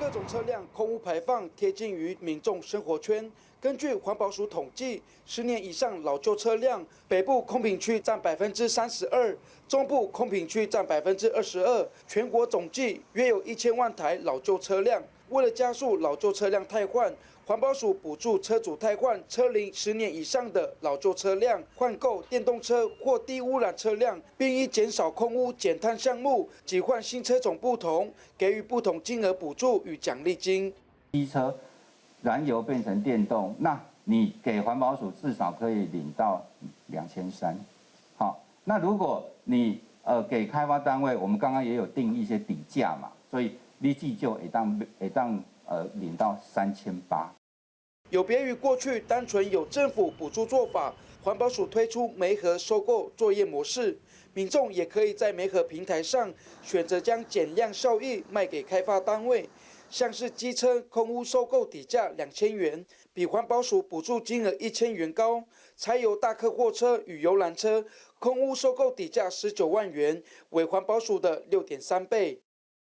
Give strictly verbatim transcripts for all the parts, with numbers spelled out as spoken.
各种车辆空污排放贴近于民众生活圈。根据环保署统计，十年以上老旧车辆，北部空品区占百分之三十二，中部空品区占百分之二十二，全国总计约有一千万台老旧车辆。为了加速老旧车辆汰换，环保署补助车主汰换车龄十年以上的老旧车辆，换购电动车或低污染车辆，并依减少空污减碳项目及换新车种不同，给予不同金额补助与奖励金。 机车燃油变成电动，那你给环保署至少可以领到两千三。好，那如果你呃给开发单位，我们刚刚也有定一些底价嘛，所以你自就会当会当呃领到三千八。 有别于过去单纯有政府补助做法，环保署推出媒合收购作业模式，民众也可以在媒合平台上选择将减量效益卖给开发单位。像是机车空污收购底价两千元，比环保署补助金额一千元高；柴油大客货车与游览车空污收购底价十九万元，为环保署的六点三倍。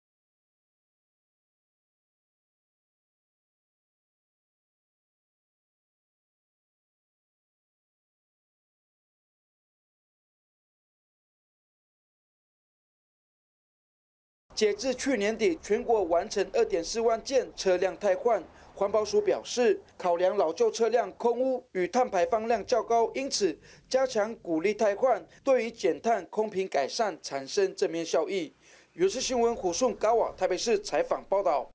截至去年底，全国完成二点四万件车辆汰换。环保署表示，考量老旧车辆空污与碳排放量较高，因此加强鼓励汰换，对于减碳、空品改善产生正面效益。有线新闻胡顺高瓦台北市采访报道。